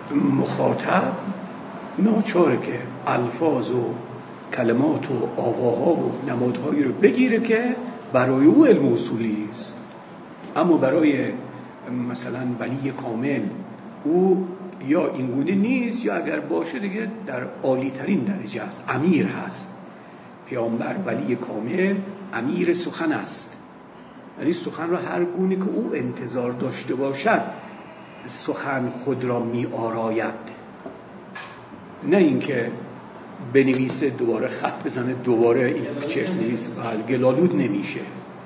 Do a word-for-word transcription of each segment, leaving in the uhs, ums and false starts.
مخاطب ناچاره که الفاظ و کلمات و آواها و نمادهایی رو بگیره که برای او علم اصولی است. اما برای مثلا ولی کامل او یا اینگونه نیست، یا اگر باشه دیگه در عالی ترین درجه است، امیر هست. پیامبر ولی کامل امیر سخن است، یعنی سخن را هر گونه که او انتظار داشته باشد سخن خود را می آراید، نه اینکه بنویسه دوباره خط بزنه دوباره این چرت نویس و گلالود نمیشه.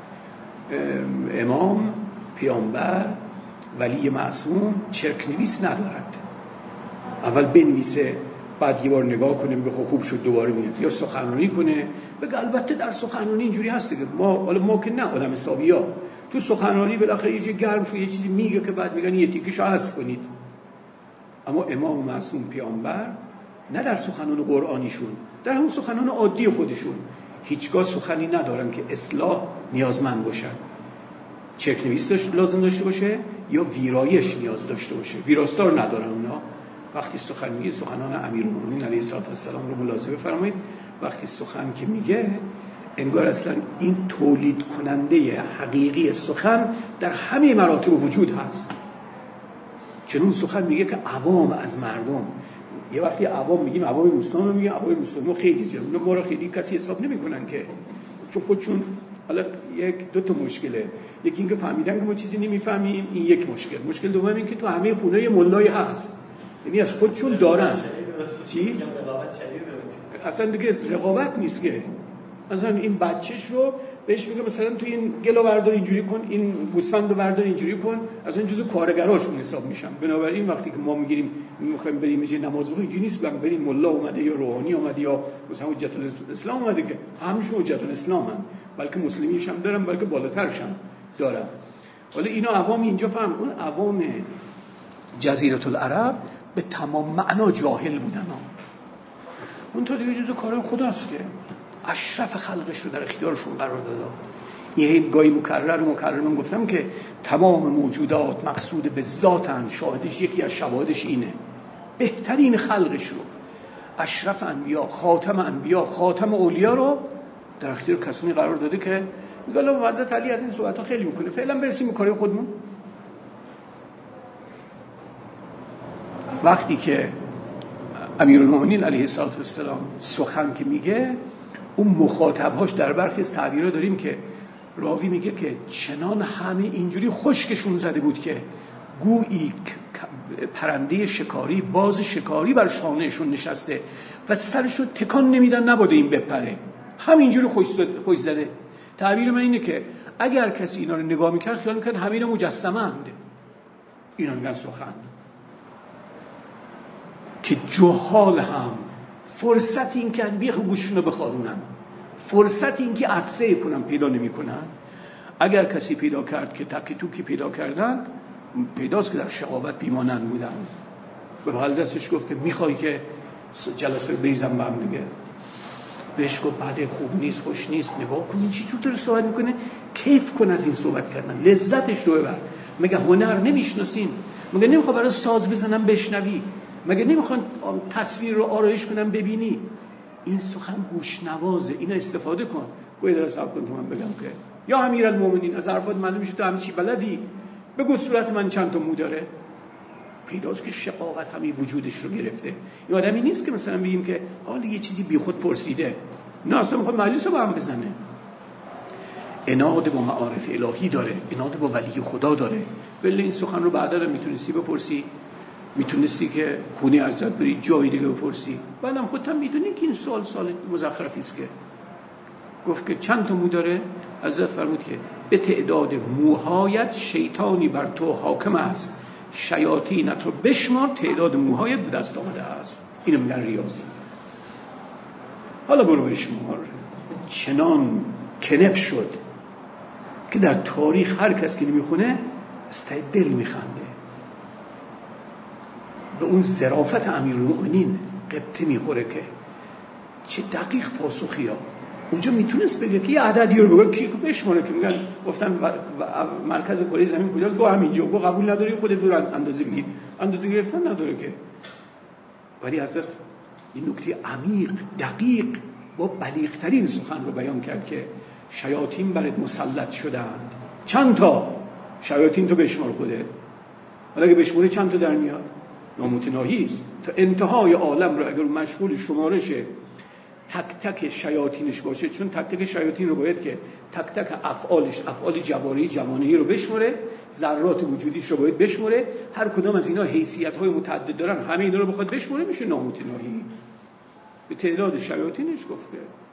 امام پیامبر ولی معصوم چرک نویس ندارد، اول بنویسه بعد یه بار نگاه کنه بگه خوب شد دوباره میاد، یا سخنرانی کنه بگه البته در سخنرانی اینجوری هست دیگه، ما حالا ما که نه آدم حسابیا، تو سخنرانی بالاخره یه چیزی گرم شو یه چیزی میگه که بعد میگن یه تیکیشو حذف کنید. اما امام معصوم پیامبر نه در سخنان قرآنیشون، در همون سخنان عادی خودشون هیچگاه سخنی ندارن که اصلاح نیازمند باشه، چرک نویس داشت لازم داشته باشه یا ویرایش نیاز داشته باشه. ویراستار ندارن اونا. وقتی سخن میگه سخنان امیرالمومنین علیه السلام رو ملاحظه فرمایید، وقتی سخن که میگه انگار اصلا این تولید کننده حقیقی سخن در همه مراتب وجود هست. چنون سخن میگه که عوام از مردم، یه وقتی عوام میگیم عوام روستان رو میگیم، عوام روستان خیلی زیاد، اونا ما رو خیلی کسی حساب نمیکنن که، چون خودشون حالا یک دو تا مشکله، یکی اینکه فهمیدن که ما چیزی نمیفهمیم، این یک مشکل. مشکل دوم این که تو همه خونه مولای هست، یعنی از خودشون دارن چی؟ اصلا دیگه رقابت نیست که مثلا این بچهش رو بهش میگه مثلا تو این گلو بردار اینجوری کن، این گوسفند رو بردار اینجوری کن، اصلا جزو کارگراشون حساب میشن. بنابراین وقتی که ما میگیریم میخوایم بریم یه نماز بخونیم اینجوری نیست بگیم بریم ملا اومده یا روحانی اومده یا مثلا حجت الاسلام اومده که همشون حجت الاسلام هم، بلکه مسلمینش هم دارن، بلکه بالاترش هم دارن. حالا اینا عوام اینجا فهم، اون عوام جزیره العرب به تمام معنا جاهل بودن ها. اون تا دیگه جزو کار خداست که اشرف خلقش رو در اختیارشون قرار داده. یه گاهی مکرر و مکرر من گفتم که تمام موجودات مقصود به ذاتن، شاهدش یکی از شواهدش اینه، بهترین خلقش رو، اشرف انبیا، خاتم انبیا، خاتم اولیا رو در اختیار کسانی قرار داده که میگه الله حضرت علی از این صحبت ها خیلی میکنه. فعلا برسیم به کار خودمون. وقتی که امیرالمومنین علیه السلام سخن که میگه، اون مخاطبهاش در برخی از تعبیرها داریم که راوی میگه که چنان همه اینجوری خشکشون زده بود که گویی پرنده شکاری، باز شکاری بر شانهشون نشسته و سرشو تکان نمیدن نباده این بپره، همینجوری خوش زده. تعبیر من اینه که اگر کسی اینا رو نگاه میکرد خیال میکرد همه اینا مجسمند. اینا میگن سخن که جهال هم فرصت این که بیخ گوششون رو بخارونن، فرصت این که عطسه کنن پیدا نمی کنن. اگر کسی پیدا کرد که تکی توکی پیدا کردن، پیداست که در شقاوت بیمانند بودن. به بغل دستش گفت که میخوای که جلسه رو بریزم به هم دیگه؟ بهش گفت بعد خوب نیست، خوش نیست، نگاه کن این چی جور داره صحبت میکنه، کیف کن از این صحبت کردن، لذتش رو ببر. مگه هنر نمیشناسین؟ مگه نمیخواد برای ساز بزنم بشنوی؟ مگه نمیخوان تصویر رو آرایش کنم ببینی؟ این سخن گوشنوازه، اینو استفاده کن. گویا در صاحب کن تو من بگم که یا امیرالمومنین از حرفات معلوم میشه تو همین چی بلدی، بگو صورت من چند تا مو داره. پیداست که شقاوت همین وجودش رو گرفته. این آدمی نیست که مثلا بگیم که حالا یه چیزی بی خود پرسیده، نه اصلا میخواد مجلس رو با هم بزنه. عناد با معارف الهی داره، عناد با ولی خدا داره. ولی این سخن رو بعدا هم میتونستی بپرسی، میتونستی که خونه ازت بری جای دیگه بپرسی. بعدم خودت هم میدونی که این سوال سوال مزخرفی است. که گفت که چند تا مو داره؟ حضرت فرمود که به تعداد موهایت شیطانی بر تو حاکم است، شیاطینت رو بشمار تعداد موهایت به دست آمده است. اینو میگن ریاضی. حالا برو بشمار. چنان کنف شد که در تاریخ هر کس که نمیخونه از ته دل میخنده. به اون ظرافت امیرالمومنین قبطه میخوره که چه دقیق پاسخی ها. اونجا میتونست بگه که یه عددی رو بگه کی بشماره که میگن گفتن مرکز کره زمین کجاست؟ گو همینجا. گو قبول نداری خودت دور اندازه بگیر. اندازه گرفتن نداره که. ولی حضرت این نکته عمیق دقیق با بلیغ‌ترین سخن رو بیان کرد که شیاطین برات مسلط شدند. چند تا شیاطین تو بشمار خوده. حالا اگه بشماری چند تا در میاد؟ نامتناهی است. تا انتهای عالم رو اگر مشغول شمارش تک تک شیاطینش باشه، چون تک تک شیاطین رو باید که تک تک افعالش، افعال جواری جوانهی رو بشماره، ذرات وجودیش رو باید بشماره، هر کدام از اینا حیثیت‌های متعدد دارن، همه اینا رو بخواد بشماره میشه نامتناهی. به تعداد شیاطینش گفته